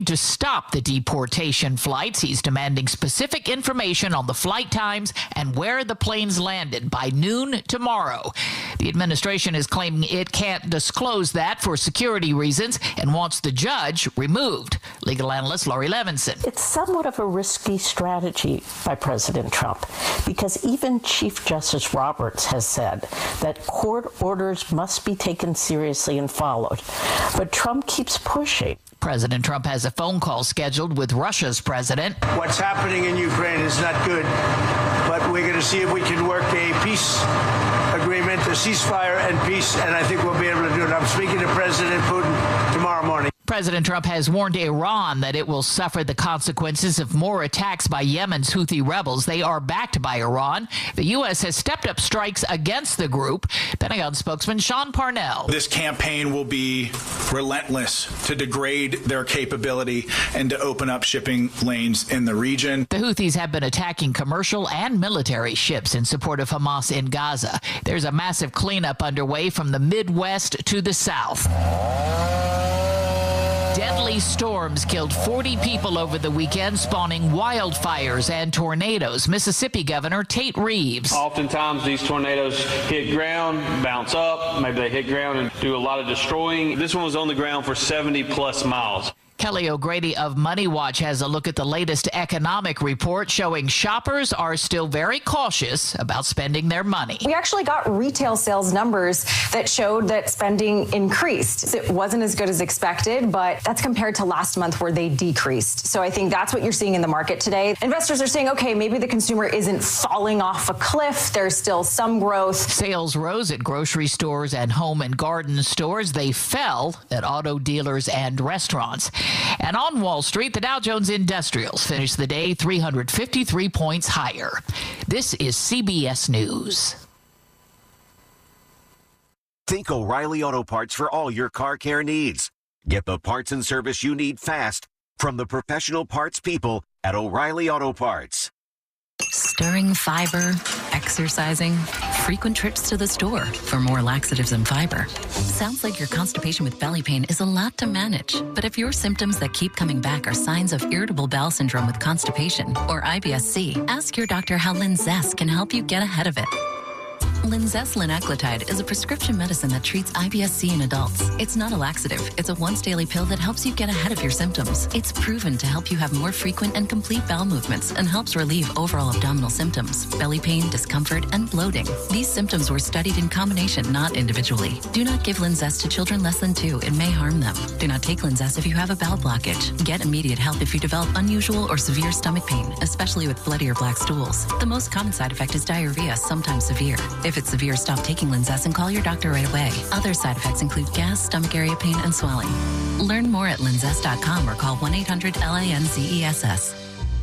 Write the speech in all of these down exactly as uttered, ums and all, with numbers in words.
to stop the deportation flights. He's demanding specific information on the flight times and where the planes landed by noon tomorrow. The administration is claiming it can't disclose that for security reasons and wants the judge removed. Legal analyst Laurie Levinson. It's somewhat of a risky strategy by President Trump because even Chief Justice Roberts has said that court orders must be taken seriously and followed. But Trump keeps pushing. President Trump has a phone call scheduled with Russia's president. What's happening in Ukraine is not good, but we're going to see if we can work a peace agreement, a ceasefire and peace, and I think we'll be able to do it. I'm speaking to President Putin tomorrow morning. President Trump has warned Iran that it will suffer the consequences of more attacks by Yemen's Houthi rebels. They are backed by Iran. The U S has stepped up strikes against the group. Pentagon spokesman Sean Parnell. This campaign will be relentless to degrade their capability and to open up shipping lanes in the region. The Houthis have been attacking commercial and military ships in support of Hamas in Gaza. There's a massive cleanup underway from the Midwest to the South. Deadly storms killed forty people over the weekend, spawning wildfires and tornadoes. Mississippi Governor Tate Reeves. Oftentimes these tornadoes hit ground, bounce up, maybe they hit ground and do a lot of destroying. This one was on the ground for seventy plus miles. Kelly O'Grady of Money Watch has a look at the latest economic report showing shoppers are still very cautious about spending their money. We actually got retail sales numbers that showed that spending increased. It wasn't as good as expected, but that's compared to last month where they decreased. So I think that's what you're seeing in the market today. Investors are saying, okay, maybe the consumer isn't falling off a cliff. There's still some growth. Sales rose at grocery stores and home and garden stores. They fell at auto dealers and restaurants. And on Wall Street, the Dow Jones Industrials finished the day three hundred fifty-three points higher. This is C B S News. Think O'Reilly Auto Parts for all your car care needs. Get the parts and service you need fast from the professional parts people at O'Reilly Auto Parts. Stirring fiber, exercising, frequent trips to the store for more laxatives and fiber. Sounds like your constipation with belly pain is a lot to manage. But if your symptoms that keep coming back are signs of irritable bowel syndrome with constipation or I B S C, ask your doctor how Linzess can help you get ahead of it. Linzess linaclotide is a prescription medicine that treats I B S C in adults. It's not a laxative. It's a once-daily pill that helps you get ahead of your symptoms. It's proven to help you have more frequent and complete bowel movements and helps relieve overall abdominal symptoms, belly pain, discomfort, and bloating. These symptoms were studied in combination, not individually. Do not give Linzess to children less than two. It may harm them. Do not take Linzess if you have a bowel blockage. Get immediate help if you develop unusual or severe stomach pain, especially with bloody or black stools. The most common side effect is diarrhea, sometimes severe. If it's severe, stop taking Linzess and call your doctor right away. Other side effects include gas, stomach area pain, and swelling. Learn more at linzess dot com or call one eight hundred L A N Z E S S.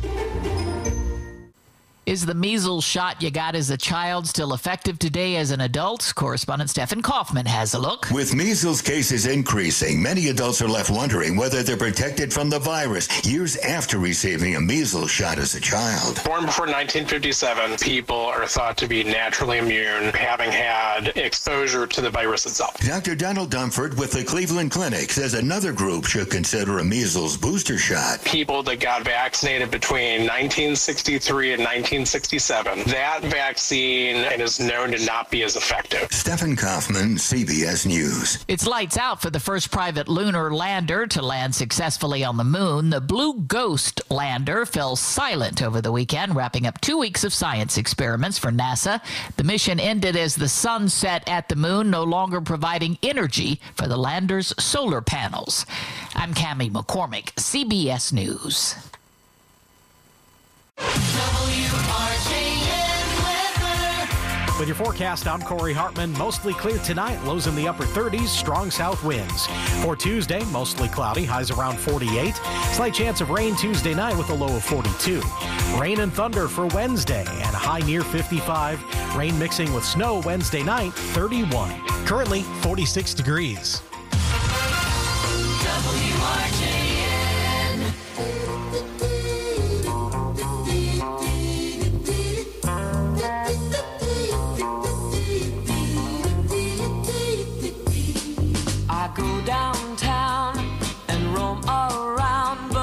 Is the measles shot you got as a child still effective today as an adult? Correspondent Stephen Kaufman has a look. With measles cases increasing, many adults are left wondering whether they're protected from the virus years after receiving a measles shot as a child. Born before nineteen fifty-seven, people are thought to be naturally immune, having had exposure to the virus itself. Doctor Donald Dunford with the Cleveland Clinic says another group should consider a measles booster shot. People that got vaccinated between nineteen sixty-three and nineteen sixty-seven, that vaccine is known to not be as effective. Stephen Kaufman, C B S News. It's lights out for the first private lunar lander to land successfully on the moon. The Blue Ghost lander fell silent over the weekend, wrapping up two weeks of science experiments for NASA. The mission ended as the sun set at the moon, no longer providing energy for the lander's solar panels. I'm Cammie McCormick, C B S News. With your forecast, I'm Corey Hartman. Mostly clear tonight, lows in the upper thirties, strong south winds. For Tuesday, mostly cloudy, highs around forty-eight. Slight chance of rain Tuesday night with a low of forty-two. Rain and thunder for Wednesday and a high near fifty-five. Rain mixing with snow Wednesday night, thirty-one. Currently, forty-six degrees. W R J N. I go downtown and roam around.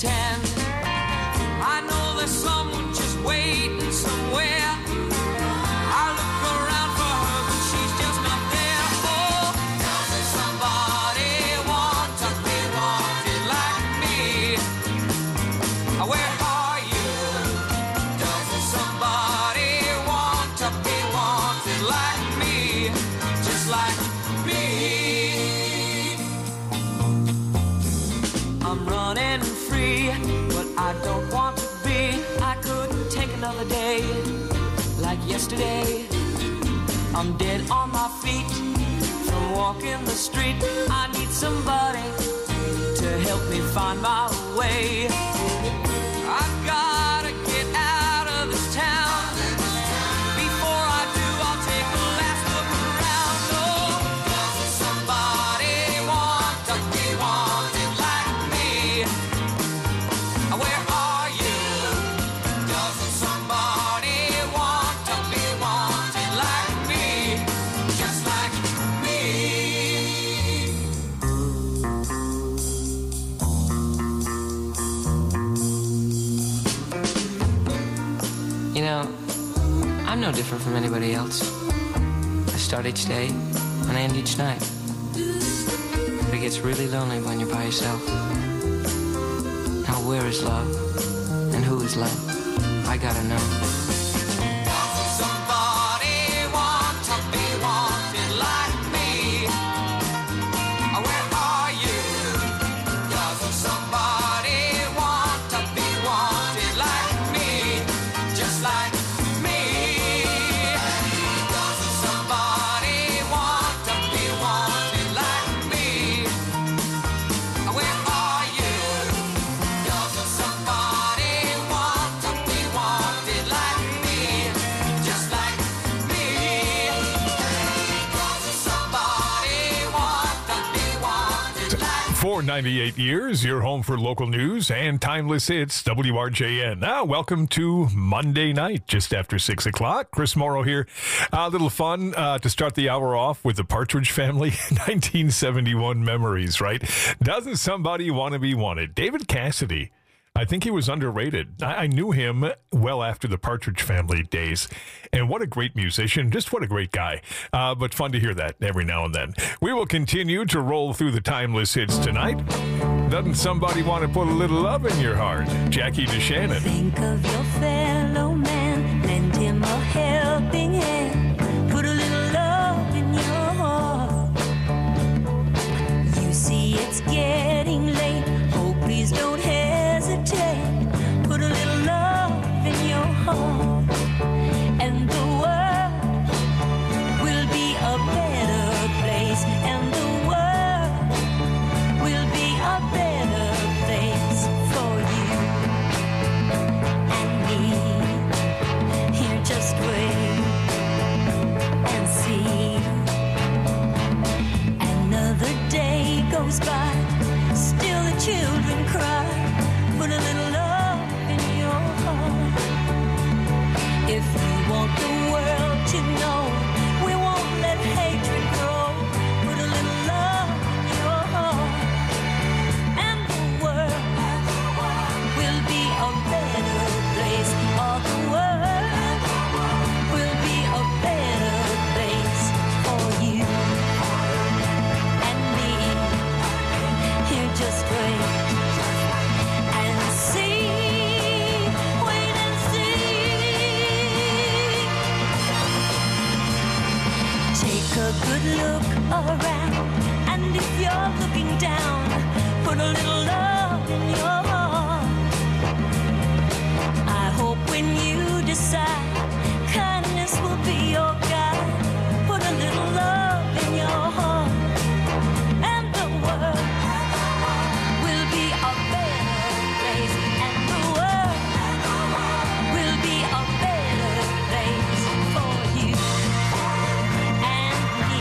pretend. I know there's someone just waiting somewhere. I look around for her, but she's just not there. Oh, doesn't somebody want to be wanted like me? Where are you? Doesn't somebody want to be wanted like me? Just like me. I'm running free, but I don't want to be. I couldn't take another day like yesterday. I'm dead on my feet from walking the street. I need somebody to help me find my way. I've gotta get out of this town. Before I do, I'll take a last look around. Oh, doesn't somebody want to be wanted like me? Where are you? Doesn't somebody want to be wanted like me? Just like me. You know, I'm no different from anybody else. I start each day and I end each night. But it gets really lonely when you're by yourself. Now where is love? And who is love? I gotta know. Doesn't somebody want to be wanted like me? Where are you? Doesn't somebody want to be wanted like me? Just like me. Doesn't somebody want to be wanted like me? Where are you? Doesn't somebody want to be wanted like me? Just like me. Doesn't somebody want to be wanted like me? For ninety-eight years, your home for local news and timeless hits, W R J N. Now, welcome to Monday night, just after six o'clock. Chris Morrow here. A little fun uh, to start the hour off with the Partridge Family. nineteen seventy-one memories, right? Doesn't somebody want to be wanted? David Cassidy. I think he was underrated. I, I knew him well after the Partridge Family days. And what a great musician. Just what a great guy. Uh, but fun to hear that every now and then. We will continue to roll through the timeless hits tonight. Doesn't somebody want to put a little love in your heart? Jackie DeShannon. Think of your fellow man, lend him a helping hand, put a little love in your heart. You see it's getting late, oh please don't hesitate, put a little love in your heart, and the world will be a better place, and the world will be a better place for you and me. Here, just wait and see. Another day goes by, still the children cry. Put a little love in your heart. If you want the world to know, we won't let hatred grow. Put a little love in your heart, and the world will be a better place. All the world will be a better place for you and me. Here, just wait and see. Wait and see. Take a good look around, and if you're looking down, put a little love in your heart. I hope when you decide, kindness will be your guide. Put a little love in your heart, and the world will be a better place, and the world will be a better place for you and me.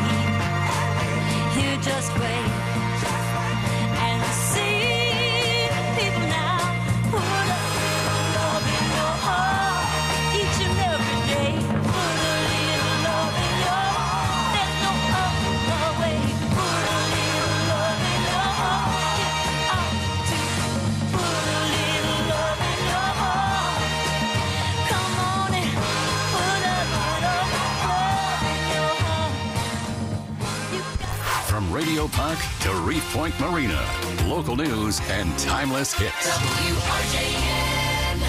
Here, just wait and see. People Memorial Park to Reef Point Marina. Local news and timeless hits. W R J N.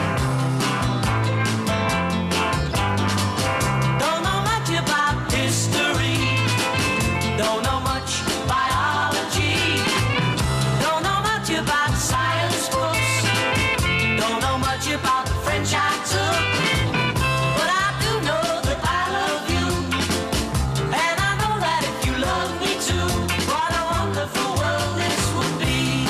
Don't know much about history. Don't know much biology. Don't know much about science books. Don't know much about the French I took. But I do know that I love you. And I know that if you love me too, what a wonderful world this would be.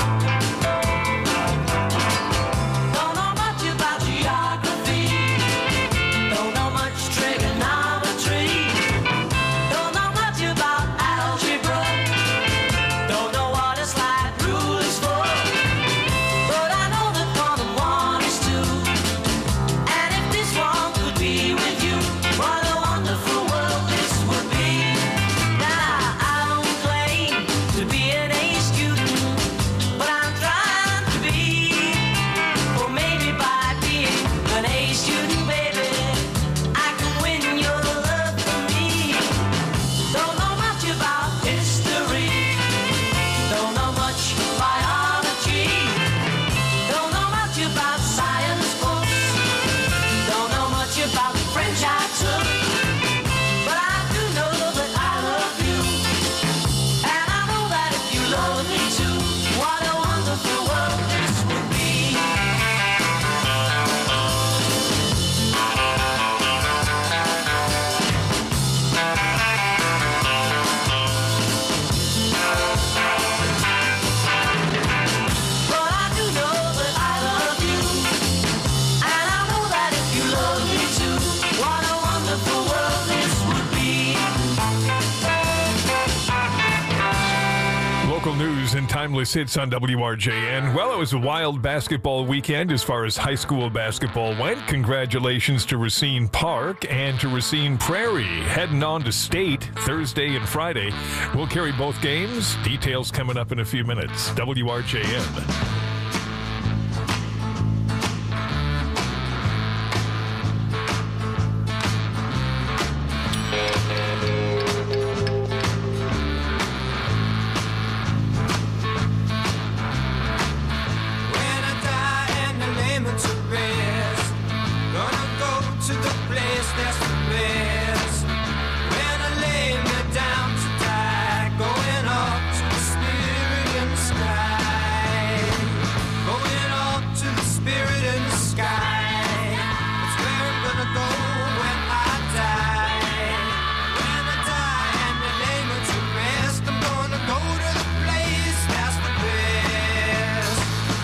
Don't know much about geography. Don't know much trigonometry. Don't know much about algebra. Don't know what a slide rule is for. But I know that one and one is two. And if this one could be with you, what a wonderful world this would be. Now I don't claim to be an A student, but I'm trying to be. Or maybe by being an A student, baby, I can win your love for me. Don't know much about history. Don't know much biology. Don't know much about science books. Don't know much about the French I took. But I do know that I love you. And I know that if you love me too, what a wonderful world this would be. But I do know that I love you. And I know that if you love me too, what a wonderful world this would be. Local news and timeless hits on W R J N. Well, it was a wild basketball weekend as far as high school basketball went. Congratulations to Racine Park and to Racine Prairie. Heading on to state Thursday and Friday. We'll carry both games. Details coming up in a few minutes. W R J N. When I die and I lay me to rest, gonna go to the place that's the best. When I lay me down to die, going up to the spirit in the sky, going up to the spirit in the sky. That's where I'm gonna go when I die. When I die and I lay me to rest, I'm gonna go to the place that's the best.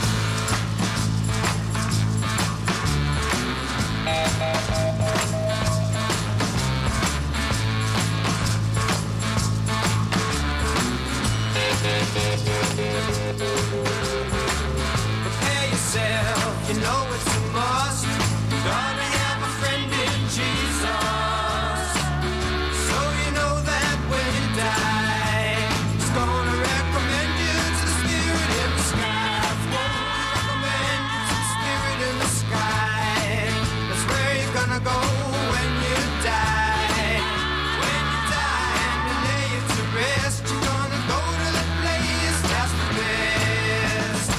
Prepare yourself, you know it's a must. Gonna have a friend in Jesus. So you know that when you die, he's gonna recommend you to the spirit in the sky. Won't recommend you to the spirit in the sky. That's where you're gonna go when you die. When you die and you lay you to rest, you're gonna go to the place that's the best.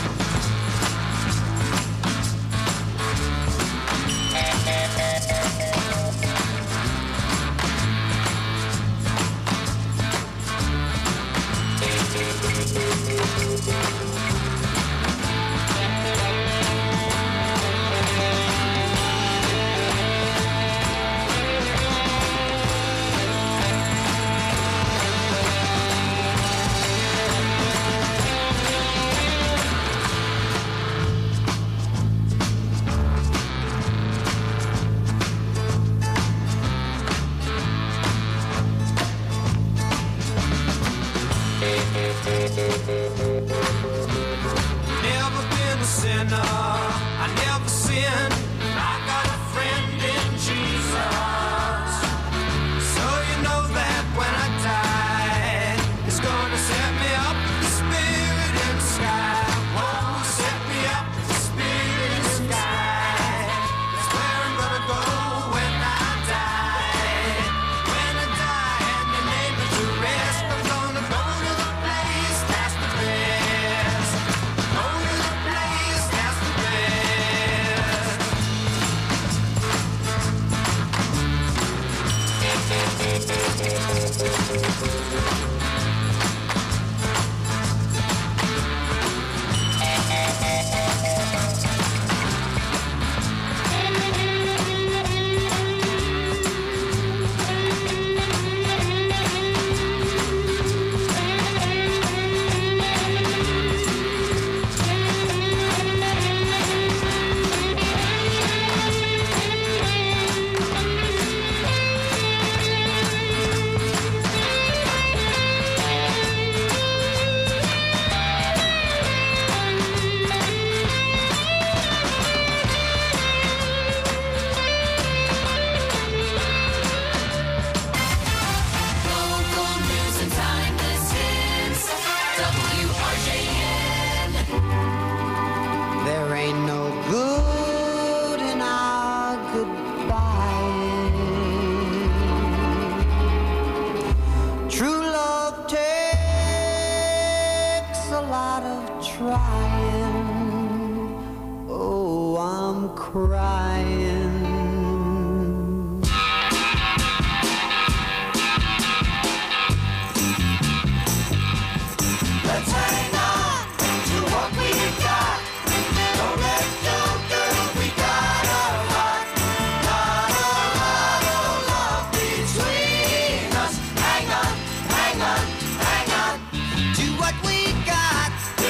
trying. Let's hang on to what we got. Don't let go, girl, we got a lot. Got a lot of love between us. Hang on, hang on, hang on to what we got.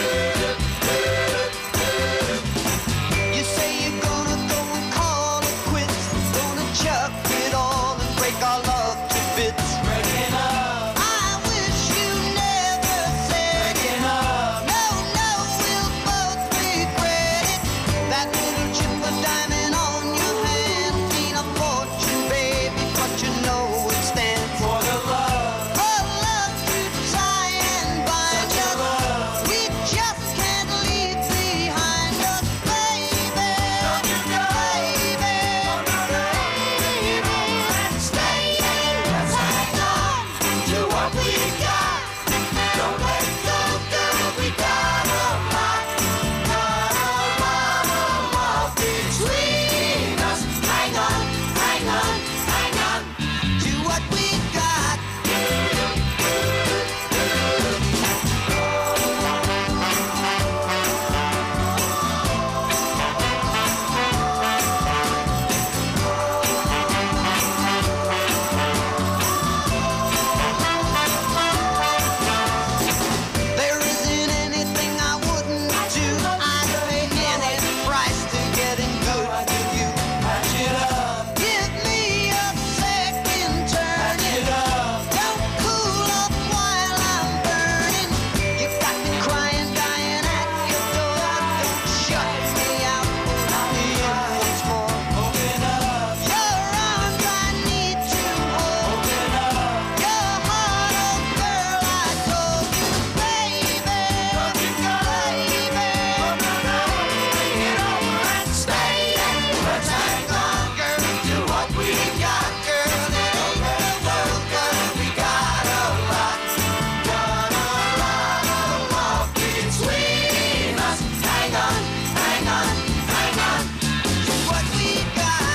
You say you're gonna go and call it quits. Gonna chuck it all and break our love to bits. Breaking up. I wish you never said it. No, no, we'll both regret it. That little chip of diamond on your hand mean a fortune, baby, but you know it stands for the love. For love to tie and bind us. We just can't leave behind us, baby. Don't you go, baby. Let's stay in. Let's hang on to what we got. Don't let go, girl, we got a lot. Got a lot of love between us. Hang on, hang on, hang on to what we got. There isn't anything I wouldn't do. I'd pay any price to getting good with you. Patch it up. Give me a second turn. Patch it up. Don't cool up while I'm burning. You got me crying, dying at your door. Don't shut me out. I'll be in once more. Open up. Your arms I need to hold. Open up. Your heart, oh girl, I told you, baby. Don't you go, baby. Bring it over and stay in. Let's hang on, girl, to what we got, girl. It ain't the world, girl, we got a lot. Got a lot of love between us. Hang on, hang on, hang on to what we got.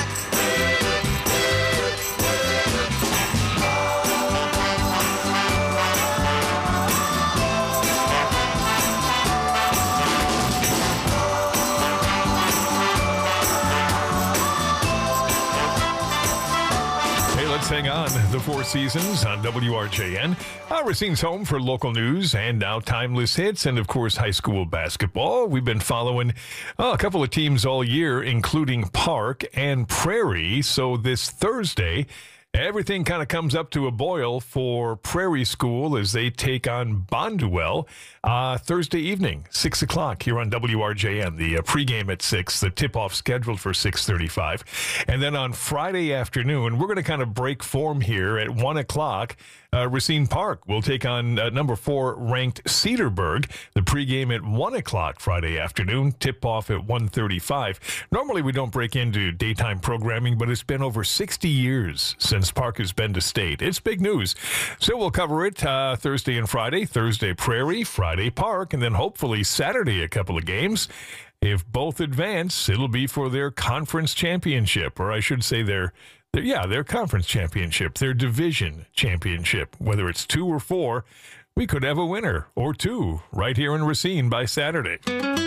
Hey, let's hang on. The Four Seasons on W R J N. Uh, Racine's home for local news and now timeless hits and, of course, high school basketball. We've been following uh, a couple of teams all year, including Park and Prairie. So this Thursday, everything kind of comes up to a boil for Prairie School as they take on Bonduel uh, Thursday evening, six o'clock here on W R J N. The uh, pregame at six, the tip-off scheduled for six thirty-five. And then on Friday afternoon, we're going to kind of break form here at one o'clock. Uh, Racine Park will take on uh, number four ranked Cedarburg. The pregame at one o'clock Friday afternoon, tip-off at one thirty-five. Normally we don't break into daytime programming, but it's been over sixty years since Park has been to state. It's big news. So we'll cover it uh, Thursday and Friday. Thursday Prairie, Friday Park, and then hopefully Saturday a couple of games. If both advance, it'll be for their conference championship, or I should say their Their, yeah, their conference championship, their division championship. Whether it's two or four, we could have a winner or two right here in Racine by Saturday.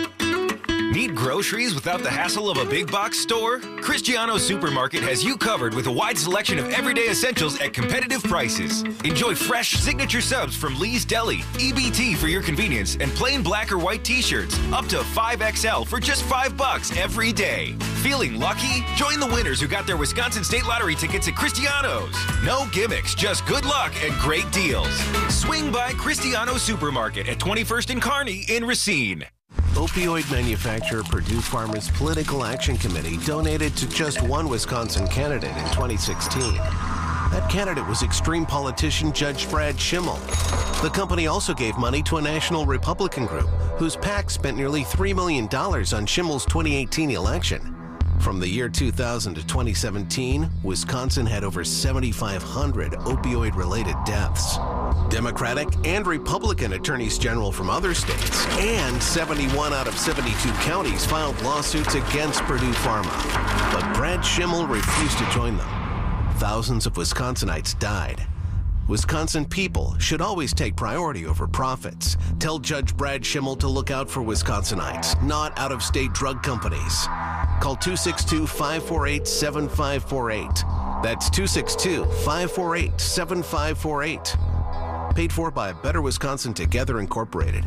Need groceries without the hassle of a big box store? Cristiano Supermarket has you covered with a wide selection of everyday essentials at competitive prices. Enjoy fresh signature subs from Lee's Deli, E B T for your convenience, and plain black or white t-shirts up to five X L for just five bucks every day. Feeling lucky? Join the winners who got their Wisconsin State Lottery tickets at Cristiano's. No gimmicks, just good luck and great deals. Swing by Cristiano Supermarket at twenty-first and Kearney in Racine. Opioid manufacturer Purdue Pharma's Political Action Committee donated to just one Wisconsin candidate in twenty sixteen. That candidate was extreme politician Judge Brad Schimmel. The company also gave money to a national Republican group whose PAC spent nearly three million dollars on Schimmel's twenty eighteen election. From the year two thousand to twenty seventeen, Wisconsin had over seventy-five hundred opioid-related deaths. Democratic and Republican attorneys general from other states and seventy-one out of seventy-two counties filed lawsuits against Purdue Pharma. But Brad Schimmel refused to join them. Thousands of Wisconsinites died. Wisconsin people should always take priority over profits. Tell Judge Brad Schimmel to look out for Wisconsinites, not out-of-state drug companies. Call two six two, five four eight, seven five four eight. That's two six two, five four eight, seven five four eight. Paid for by Better Wisconsin Together Incorporated.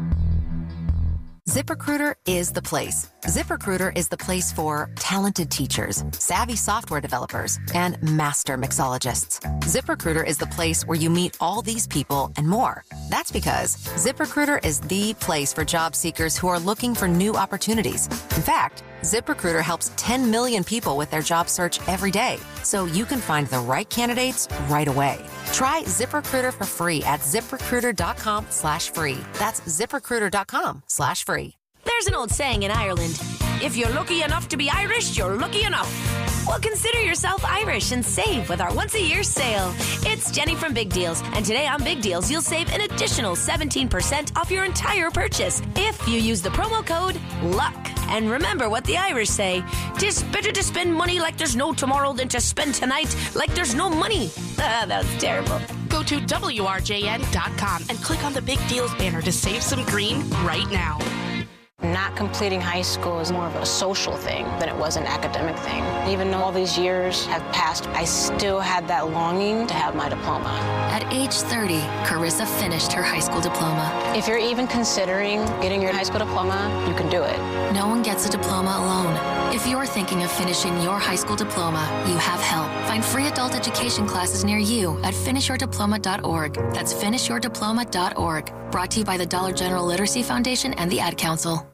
ZipRecruiter is the place. ZipRecruiter is the place for talented teachers, savvy software developers, and master mixologists. ZipRecruiter is the place where you meet all these people and more. That's because ZipRecruiter is the place for job seekers who are looking for new opportunities. In fact, ZipRecruiter helps ten million people with their job search every day, so you can find the right candidates right away. Try ZipRecruiter for free at ZipRecruiter.com slash free. That's ZipRecruiter.com slash free. There's an old saying in Ireland, if you're lucky enough to be Irish, you're lucky enough. Well, consider yourself Irish and save with our once-a-year sale. It's Jenny from Big Deals, and today on Big Deals, you'll save an additional seventeen percent off your entire purchase if you use the promo code LUCK. And remember what the Irish say, 'tis better to spend money like there's no tomorrow than to spend tonight like there's no money. Ah, that was terrible. Go to W R J N dot com and click on the Big Deals banner to save some green right now. Not completing high school is more of a social thing than it was an academic thing. Even though all these years have passed, I still had that longing to have my diploma. At age thirty, Carissa finished her high school diploma. If you're even considering getting your high school diploma, you can do it. No one gets a diploma alone. If you're thinking of finishing your high school diploma, you have help. Find free adult education classes near you at finish your diploma dot org. That's finish your diploma dot org. Brought to you by the Dollar General Literacy Foundation and the Ad Council.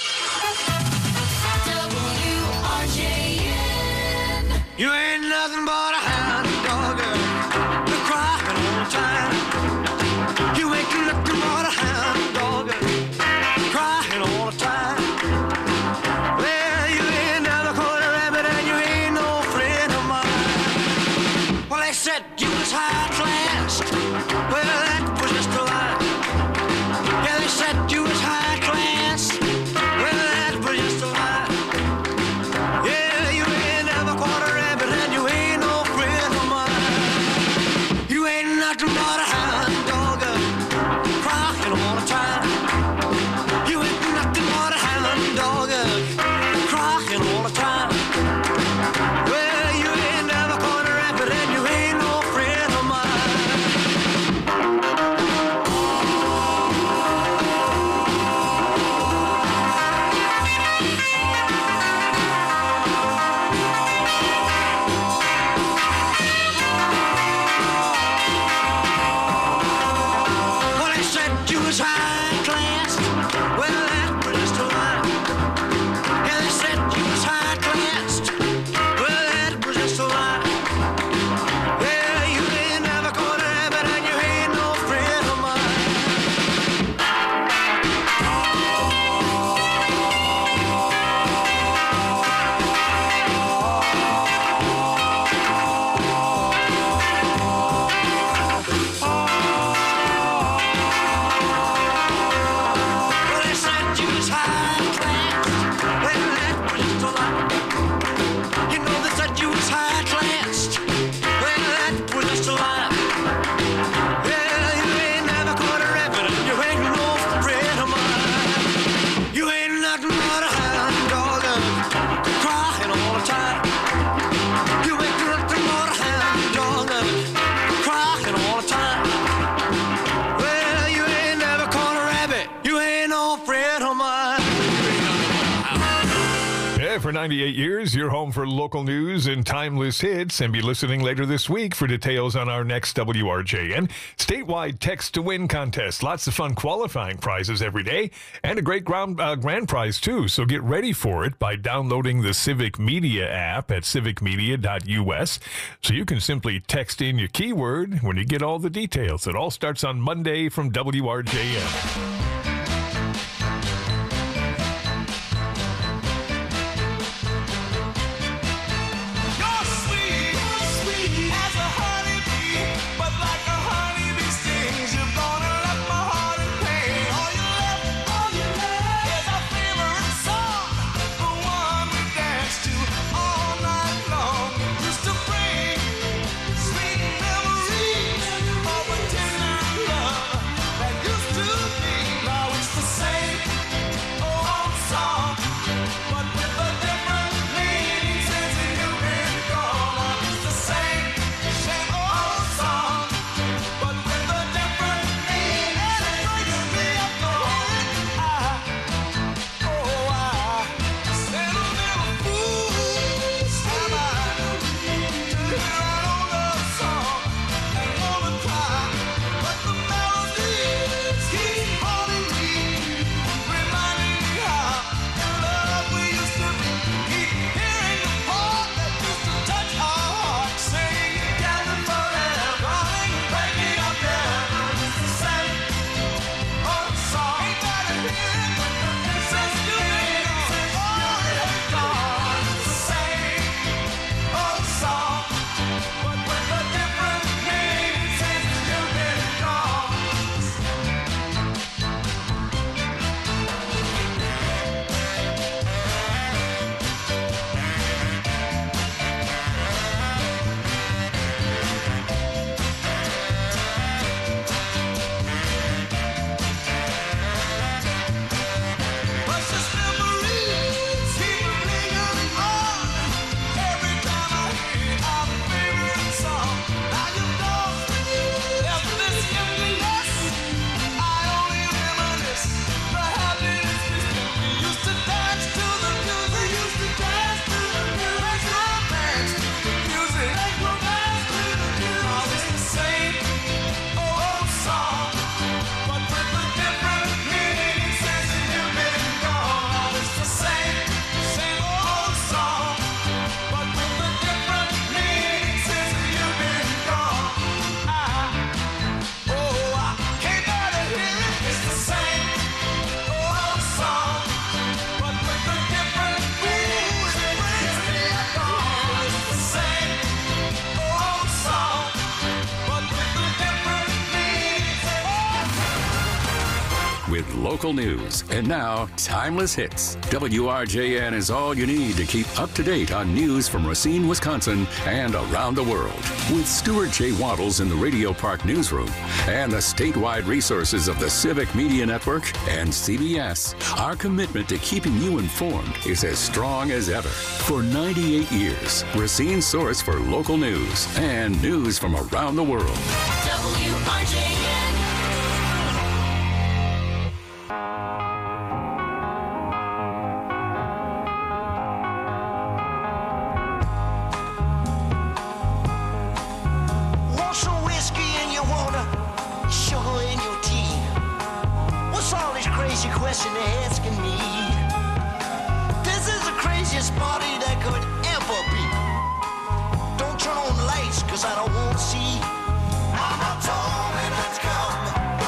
You ain't nothing but a hound dog, you're crying all the time. You ain't nothing but a hound dog, crying all the time. Well, you ain't never caught a rabbit and you ain't no friend of mine. Well, they said you was high class. Well, that was just a lie. Yeah, they said you was high class. Well, that was just a lie. Yeah, you ain't never caught a rabbit and you ain't no friend of mine. You ain't nothing but a hound dog, crying all the time. You ain't nothing but a hound dog, crying all the time. Well, you ain't never caught a rabbit and you ain't no friend of mine. Well, they said you was high class. Well, that was just a lie. Yeah, they said you was high class. Well, that was just a lie. Yeah, you ain't never caught a rabbit and you ain't no friend of mine. Well, they said you was high class. Well, that was just a lie. You know they said you was high class. Well, that was just a lie. Yeah, you ain't never caught a rabbit and you ain't no friend of mine. You ain't nothing but a hound dog, crying all the time. You ain't nothing but a hound dog, crying all the time. Well, you ain't never caught a rabbit. You ain't no friend of mine. Yeah, for ninety-eight years, you're home for local news and timeless hits. And be listening later this week for details on our next W R J N statewide text to win contest. Lots of fun qualifying prizes every day and a great grand, uh, grand prize, too. So get ready for it by downloading the Civic Media app at civic media dot U S. So you can simply text in your keyword when you get all the details. It all starts on Monday from W R J N. with local news. And now, Timeless Hits. W R J N is all you need to keep up to date on news from Racine, Wisconsin, and around the world. With Stuart J. Waddles in the Radio Park newsroom and the statewide resources of the Civic Media Network and C B S, our commitment to keeping you informed is as strong as ever. For ninety-eight years, Racine's source for local news and news from around the world. W R J N. Want some whiskey in your water, sugar in your tea? What's all this crazy question they're asking me? This is the craziest party that could ever be. Don't turn on the lights, cause I don't want to see. Mama told me not to come.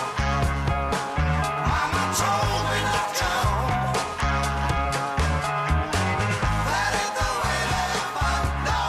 Mama told me not to come. That ain't the way that I know.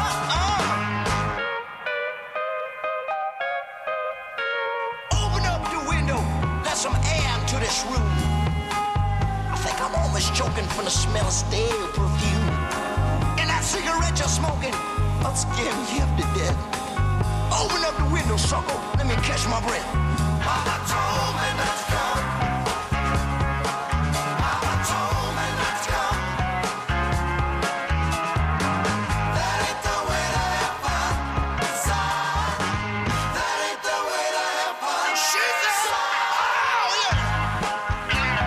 Uh-uh. Open up the window, let some air into this room. I think I'm almost choking from the smell of stale perfume. And that cigarette you're smoking, I'll scare me half to death. Open up the window, sucker. Let me catch my breath. Mama told me not to come. Mama told me not to come. That ain't the way to have fun. Son, that ain't the way to have fun. She said, oh, yeah.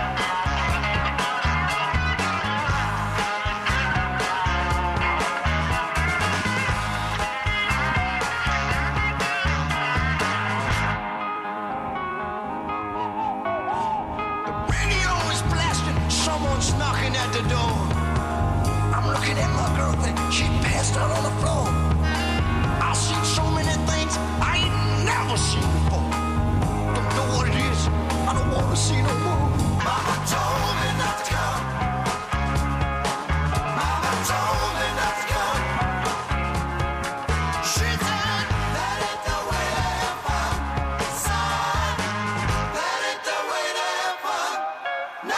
Someone's knocking at the door. I'm looking at my girlfriend. She passed out on the floor. I've seen so many things I ain't never seen before. Don't know what it is. I don't want to see no more. Mama told me not to come. Mama told me not to come. She said that ain't the way to have fun. Son, that ain't the way to have fun. No.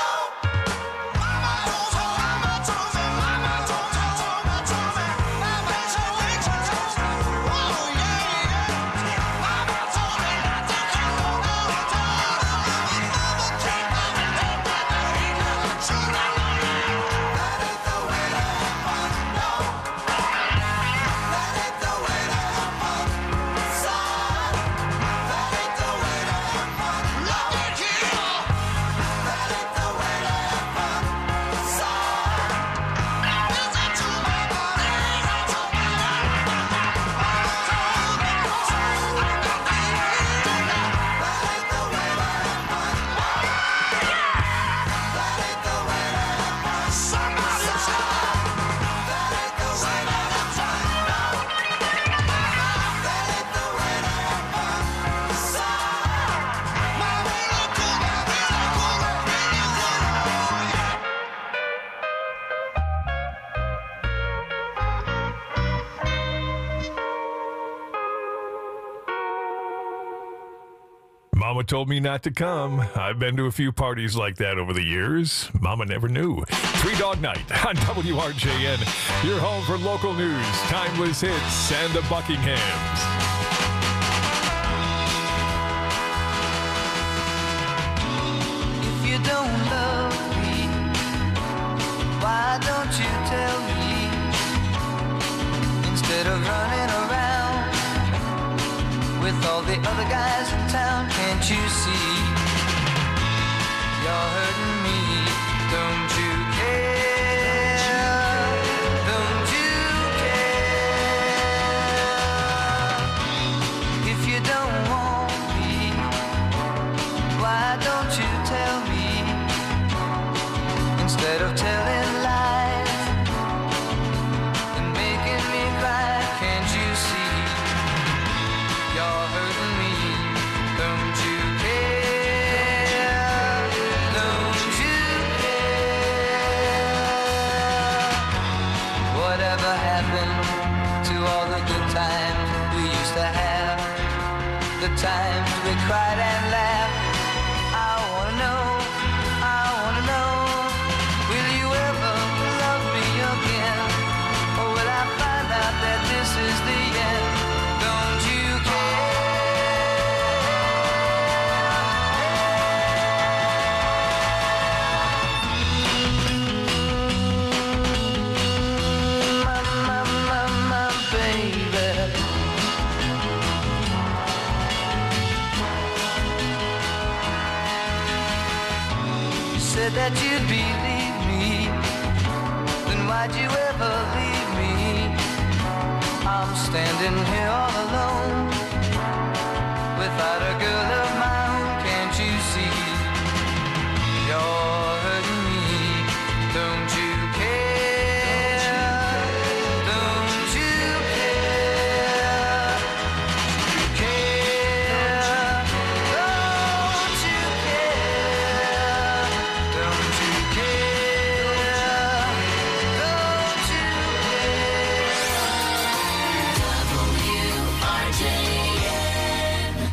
Mama told me not to come. I've been to a few parties like that over the years. Mama never knew. Three Dog Night on W R J N. Your home for local news, timeless hits, and the Buckinghams. If you don't love me, why don't you tell me? Instead of running around with all the other guys in town, can't you see? You're hurting me, don't you care? Don't you care? If you don't want me, why don't you tell me? Instead of telling lies and making me cry, can't you see? You're hurting me, don't you care? Don't you care? Whatever happened to all the good times we used to have? The times we cried and laughed, I wanna know. that you'd believe me, then why'd you ever leave me? I'm standing here all alone, without a girl of my own. Can't you see? You're hurting me, don't you care? Don't you care? Care? Don't you care? Don't you care? Don't you care? W R J N.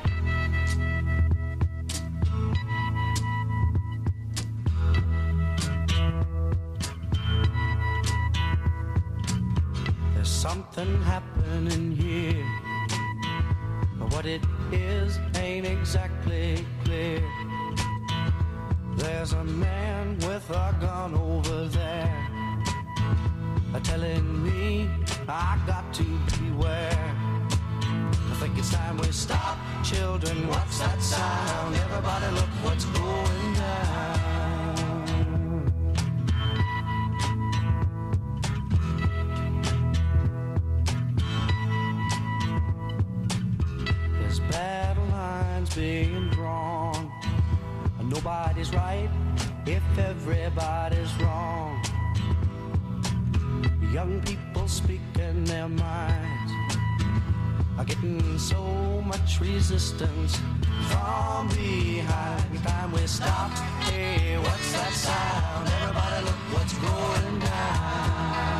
There's something happening here, but what it is ain't exactly clear. There's a man with a gun over there, uh, telling me I got to beware. I think it's time we stop, children. What's that sound? Everybody look what's going down. There's battle lines being drawn. Nobody's right if everybody's wrong. Young people speaking their minds are getting so much resistance from behind. Time we stop. Hey, what's that sound? Everybody look what's going down.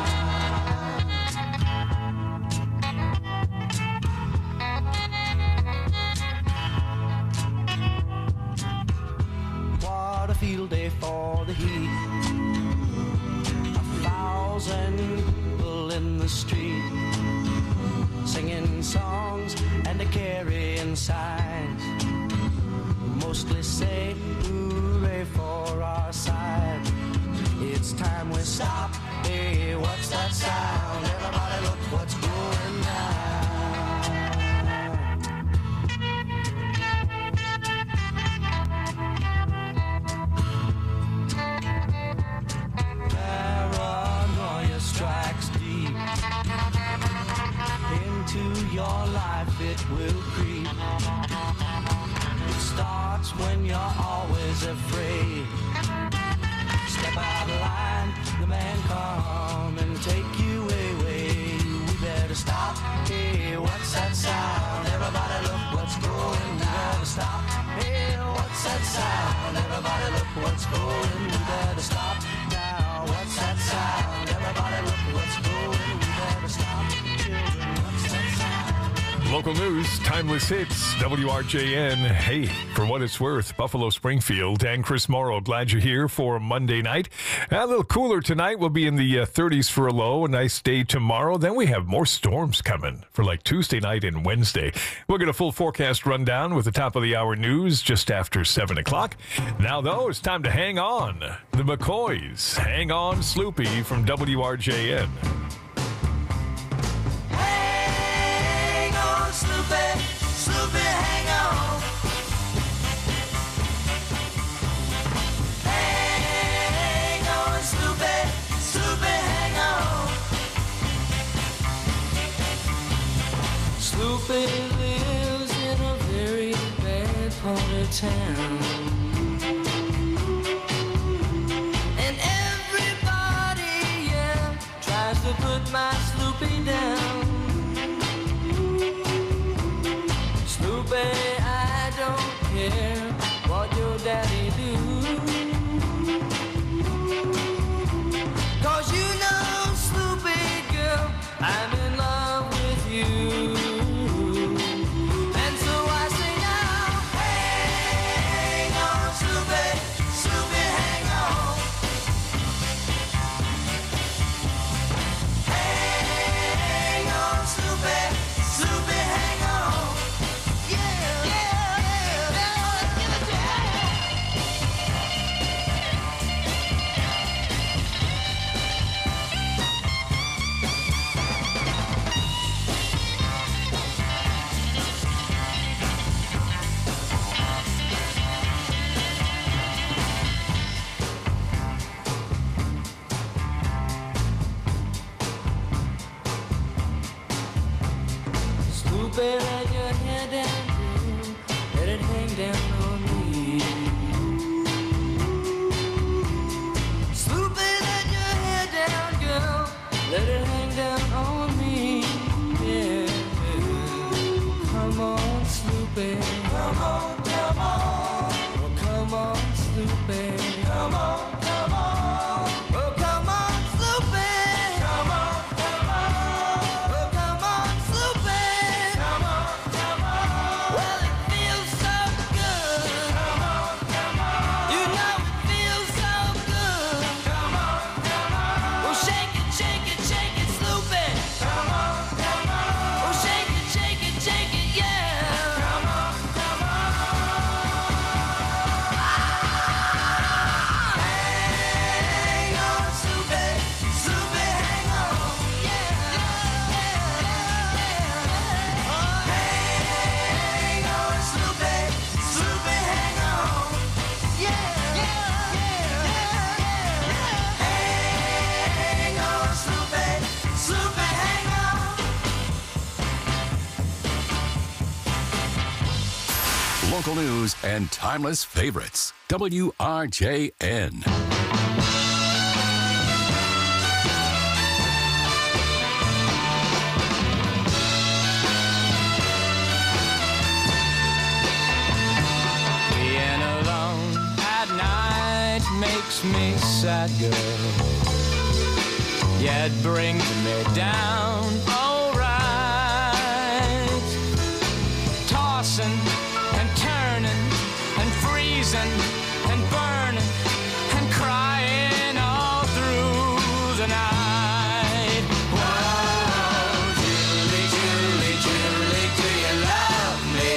What a field day for the heat. A thousand people in the street, singing songs and carrying signs, mostly say hooray for our side. It's time we stop. Hey, what's that sound? Everybody look what's going down. Paranoia strikes deep into your life, it will creep. It starts when you're always afraid. Step out of line, the man come and take you away. We better stop. Hey, what's that sound? Everybody look what's going. We better stop. Hey, what's that sound? Everybody look what's going. We better stop now. What's that sound? Everybody look what's going. We better stop. Children, what's that sound? Local news, timeless hits, W R J N. Hey, for what it's worth, Buffalo Springfield and Chris Morrow, glad you're here for Monday night. A little cooler tonight. We'll be in the uh, thirties for a low. A nice day tomorrow. Then we have more storms coming for like Tuesday night and Wednesday. We'll get a full forecast rundown with the top of the hour news just after seven o'clock. Now, though, it's time to hang on. The McCoys, Hang On Sloopy from W R J N. Hang on, Sloopy, Sloopy, hang on. Hang on, Sloopy, Sloopy, hang on. Sloopy lives in a very bad part of town. And everybody, yeah, tries to put my Sloopy down. Sloopy, I don't care what your daddy do. 'Cause you know, Sloopy girl, I'm in love with you. And so I say now, hang on, Sloopy, Sloopy, hang on. Hang Sloopy, let your hair down, girl. Let it hang down on me. Sloopy, let your hair down, girl. Let it hang down on me. Yeah. Come on, Sloopy. Come on, come on. Oh, come on, Sloopy. Come on, come on. Oh, come on, Sloopy. Come on, come on. Oh, come on, Sloopy. Come on, come on. Well, it feels so good. Come on, come on. You know it feels so good. Come on, come on. Well, shake it, shake it, shake it, Sloopy. Come on, come on. Oh, shake it, shake it, shake it, yeah. Come on, come on. Hang on, Sloopy, Sloopy, hang on, yeah. Hang on, Sloopy, Sloopy, hang on, yeah. Hang on, Sloopy, Sloopy, hang on. Local news and timeless favorites. W R J N. Being alone at night makes me sad, girl. Yeah, it brings me down, alright. Tossing and turning and freezing and burning and crying all through the night. Whoa, Julie, Julie, Julie, do you love me?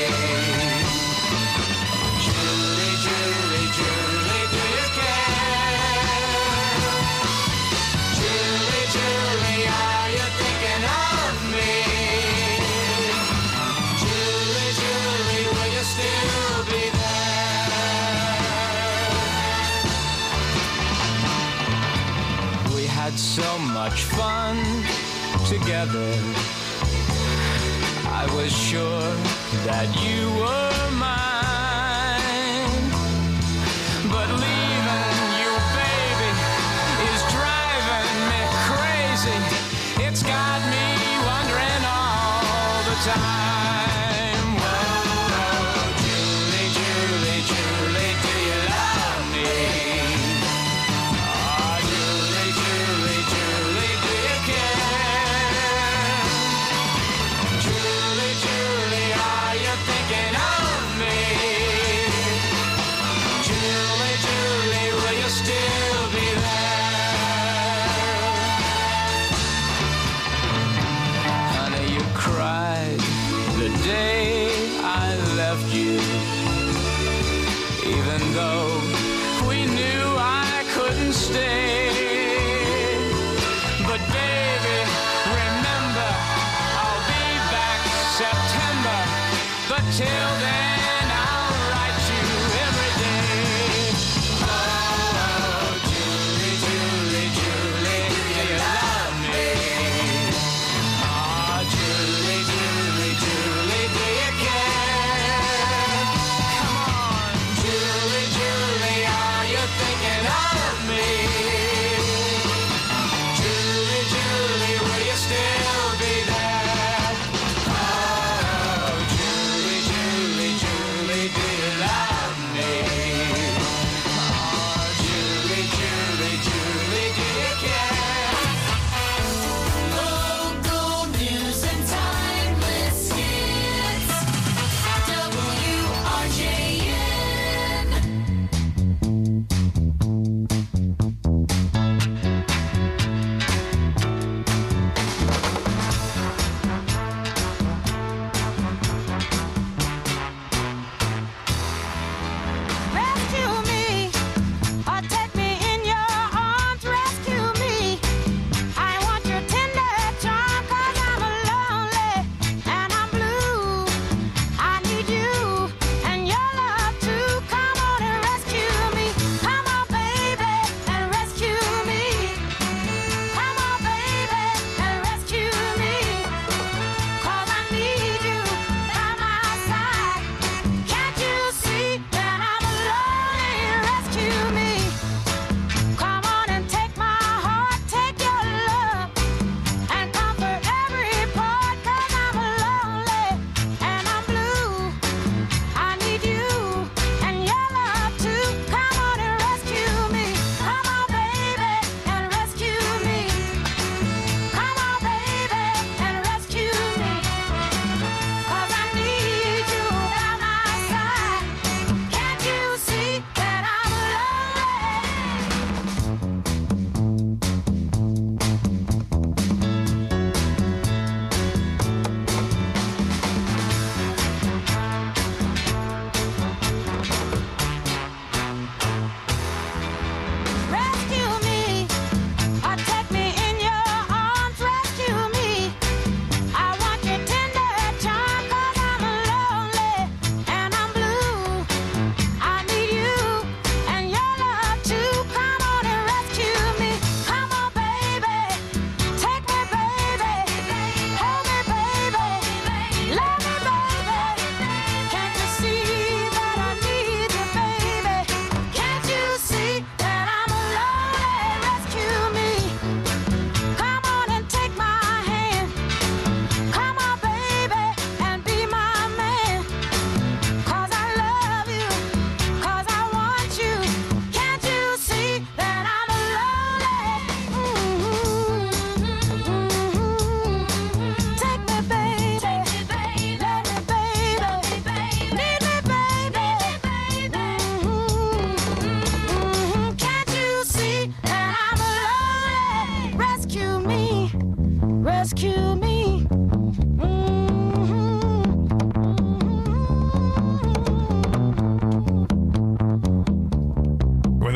Julie, Julie, Julie, do you care? Julie, Julie, are you thinking of me? Julie, Julie, will you still be there? We had so much fun together. I was sure that you were mine. But leaving you, baby, is driving me crazy. It's got me wondering all the time. Whoa, Julie, Julie, Julie, do you love me? Oh, Julie, Julie, Julie, do you care? Julie, Julie, are you thinking of me? Julie, Julie, will you still be there? Honey, you cried the day I left you, even though we knew I couldn't stay. But baby, remember, I'll be back September. But till then, I'll write you every day. Oh, Julie, Julie, Julie, do you love me? Oh, Julie, Julie, Julie, do you care? Come on, Julie, Julie, are you thinking of me? Julie, Julie, will you still be there? Oh, Julie, Julie,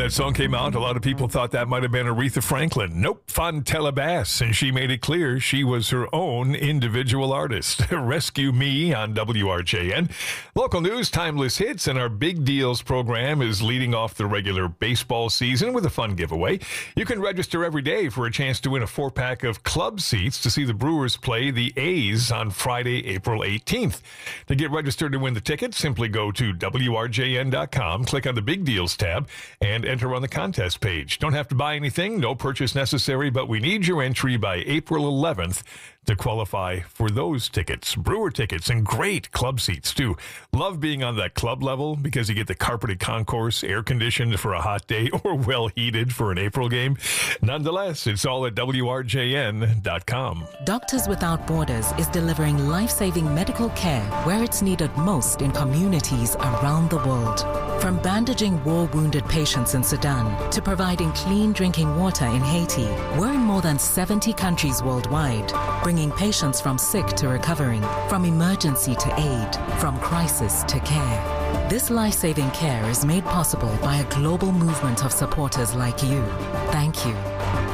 that song came out, a lot of people thought that might have been Aretha Franklin. Nope, Fontella Bass, and she made it clear she was her own individual artist. Rescue Me on W R J N. Local news, timeless hits, and our Big Deals program is leading off the regular baseball season with a fun giveaway. You can register every day for a chance to win a four-pack of club seats to see the Brewers play the A's on Friday, April eighteenth. To get registered to win the ticket, simply go to W R J N dot com, click on the Big Deals tab, and enter on the contest page. Don't have to buy anything, no purchase necessary, but we need your entry by April eleventh to qualify for those tickets. Brewer tickets and great club seats, too. Love being on that club level because you get the carpeted concourse, air-conditioned for a hot day, or well-heated for an April game. Nonetheless, it's all at W R J N dot com. Doctors Without Borders is delivering life-saving medical care where it's needed most in communities around the world. From bandaging war-wounded patients in Sudan to providing clean drinking water in Haiti, we're in more than seventy countries worldwide, bringing patients from sick to recovering, from emergency to aid, from crisis to care. This life-saving care is made possible by a global movement of supporters like you. Thank you.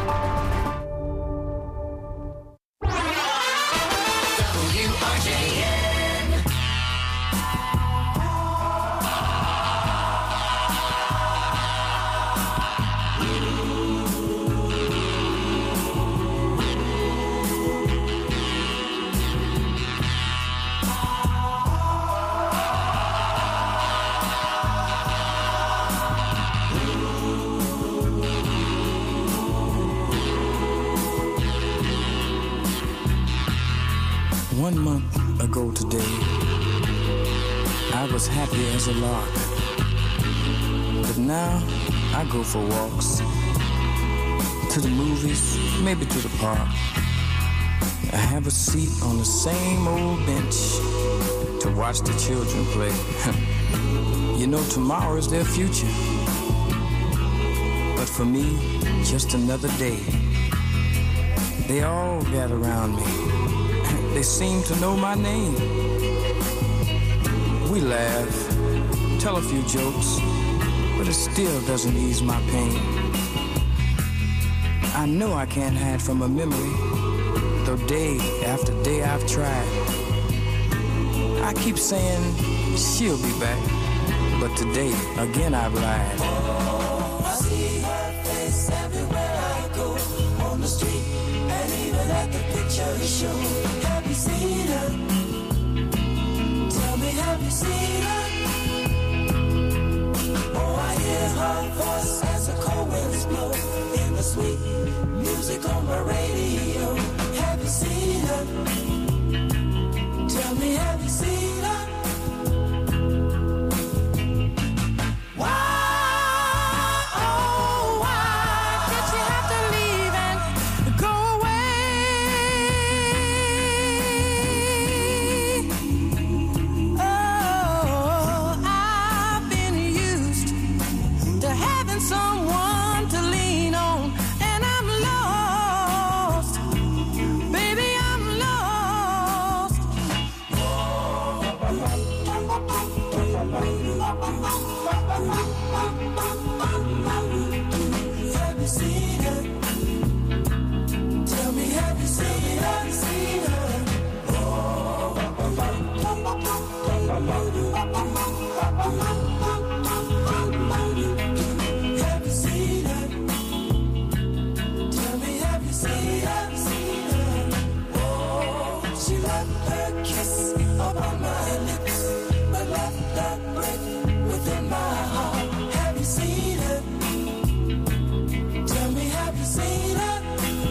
One month ago today, I was happy as a lark. But now I go for walks, to the movies, maybe to the park. I have a seat on the same old bench to watch the children play. You know, tomorrow is their future. But for me, just another day. They all gather around me. They seem to know my name. We laugh, tell a few jokes, but it still doesn't ease my pain. I know I can't hide from a memory, though day after day I've tried. I keep saying she'll be back, but today again I've lied. Oh, I see her face everywhere I go, on the street and even at the picture show. Have you seen her? Tell me, have you seen her? Oh, I hear her voice as the cold winds blow in the sweet music on my radio. Have you seen her? Tell me, have you seen her? Why, oh, why did she have to leave and go someone to lean on, and I'm lost, baby, I'm lost. Have you seen her? Tell me, have you seen her? Seen her? Oh. Have you seen her? Tell me, have you seen her? Seen her? Oh, she left her kiss upon my lips, but left that break within my heart. Have you seen her? Tell me, have you seen her?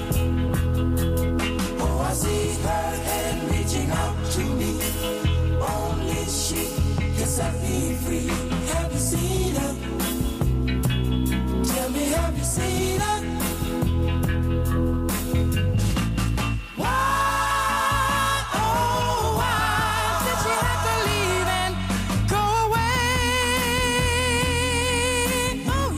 Oh, I see her hand reaching out to me. Only she can set me free. Have you seen her? Tell me, have you seen her? Why, oh, why did she have to leave and go away? Oh,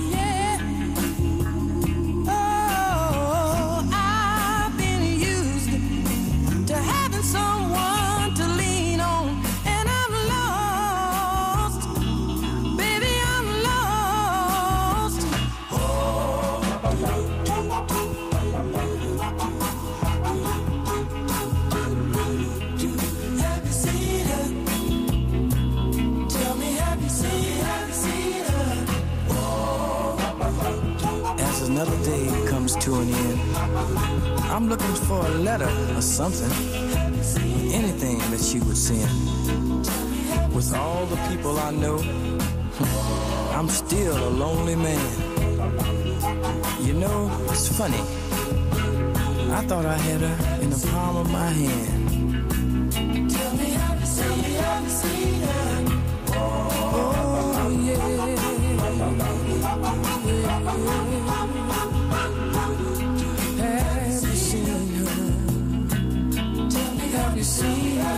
another day comes to an end. I'm looking for a letter or something, anything that you would send. With all the people I know, I'm still a lonely man. You know, it's funny. I thought I had her in the palm of my hand. Tell me, have you seen, have you seen her? Oh, yeah. Have you seen her? Tell me, have you seen her?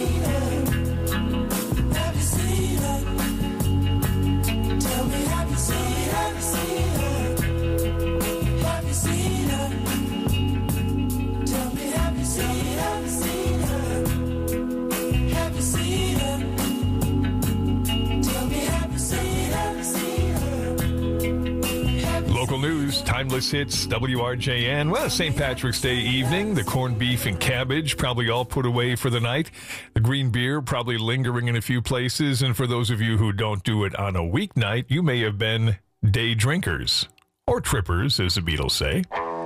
Have you seen her? Tell me, have you seen, have you seen her? Have you seen her? Tell me, have you seen, have you seen her? Have you seen her? Tell me, have you seen, have you seen her? Local news, timeless hits, W R J N. Well, Saint Patrick's Day evening, the corned beef and cabbage probably all put away for the night. The green beer probably lingering in a few places. And for those of you who don't do it on a weeknight, you may have been day drinkers. Or trippers, as the Beatles say.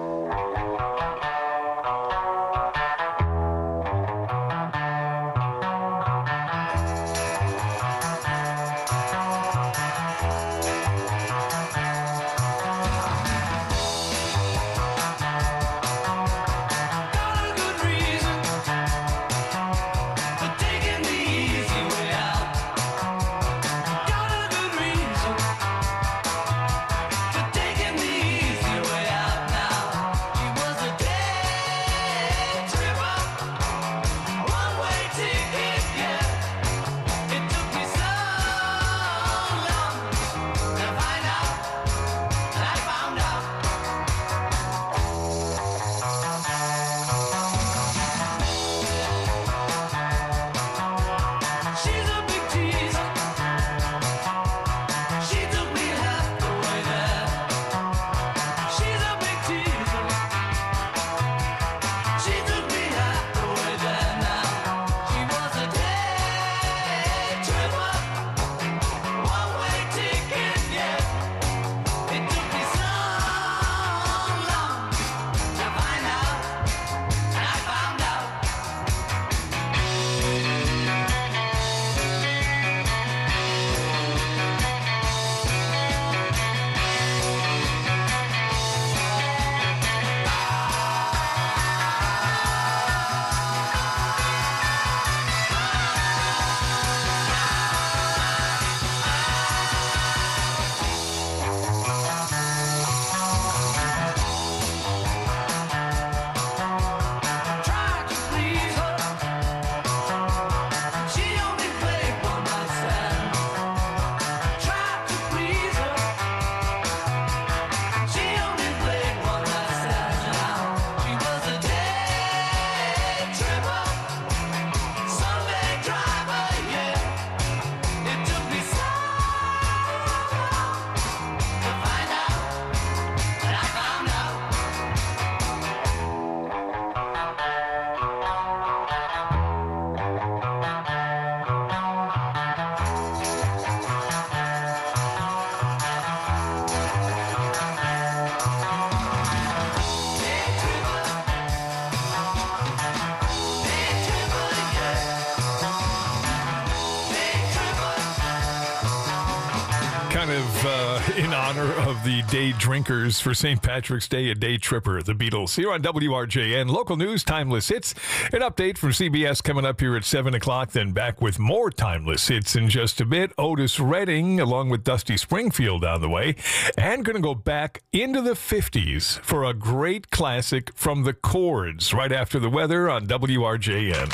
Kind of uh, in honor of the day drinkers for Saint Patrick's Day, a day tripper, the Beatles. Here on W R J N, local news, timeless hits. An update from C B S coming up here at seven o'clock, then back with more timeless hits in just a bit. Otis Redding, along with Dusty Springfield on the way. And going to go back into the fifties for a great classic from the Chords right after the weather on W R J N.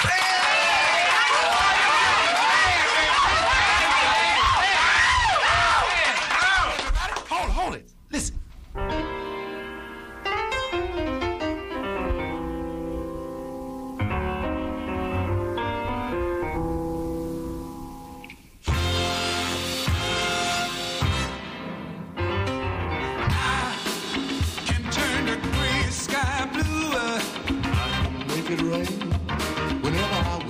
Listen. It rain whenever I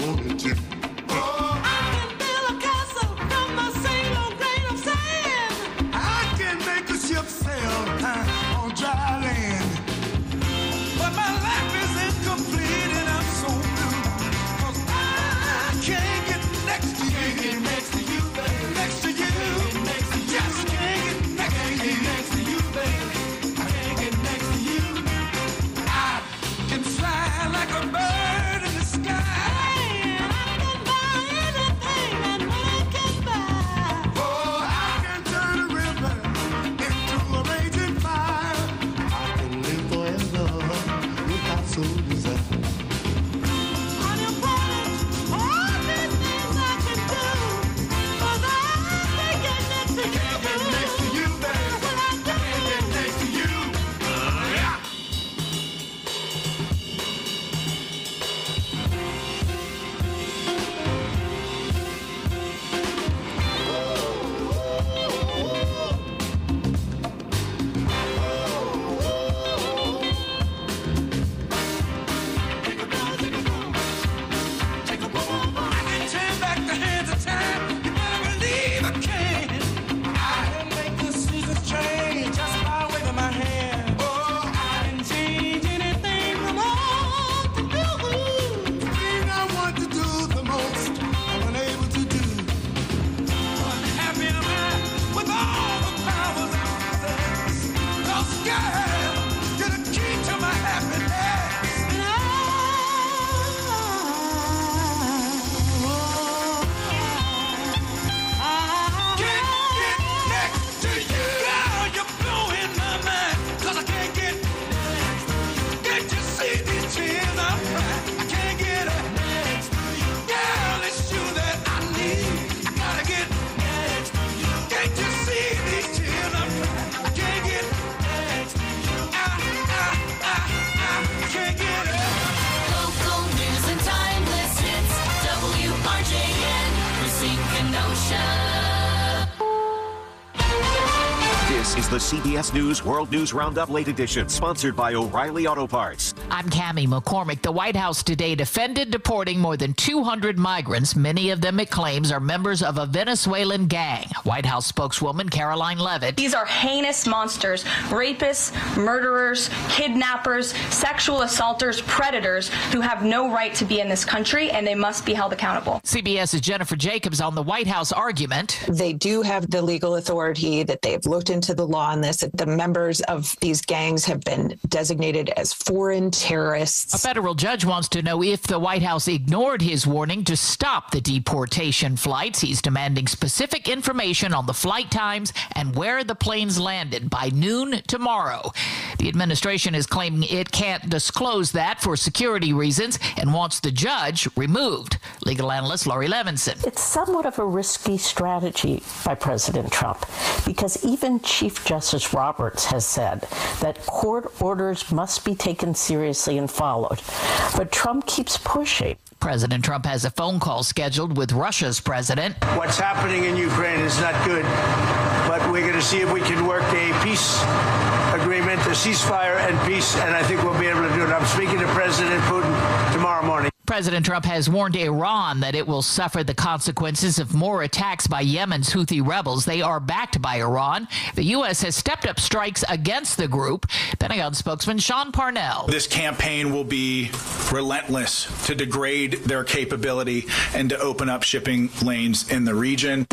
This is the C B S News World News Roundup Late Edition, sponsored by O'Reilly Auto Parts. I'm Cammie McCormick. The White House today defended deporting more than two hundred migrants. Many of them, it claims, are members of a Venezuelan gang. White House spokeswoman Caroline Leavitt. These are heinous monsters, rapists, murderers, kidnappers, sexual assaulters, predators who have no right to be in this country, and they must be held accountable. CBS's Jennifer Jacobs on the White House argument. They do have the legal authority, that they've looked into the law on this, that the members of these gangs have been designated as foreign terrorists. A federal judge wants to know if the White House ignored his warning to stop the deportation flights. He's demanding specific information on the flight times and where the planes landed by noon tomorrow. The administration is claiming it can't disclose that for security reasons and wants the judge removed. Legal analyst Laurie Levinson. It's somewhat of a risky strategy by President Trump, because even Chief Justice Roberts has said that court orders must be taken seriously and followed. But Trump keeps pushing. President Trump has a phone call scheduled with Russia's president. What's happening in Ukraine is not good, but we're going to see if we can work a peace agreement, a ceasefire and peace, and I think we'll be able to do it. I'm speaking to President Putin tomorrow morning. President Trump has warned Iran that it will suffer the consequences of more attacks by Yemen's Houthi rebels. They are backed by Iran. The U S has stepped up strikes against the group. Pentagon spokesman Sean Parnell. This campaign will be relentless to degrade their capability and to open up shipping lanes in the region.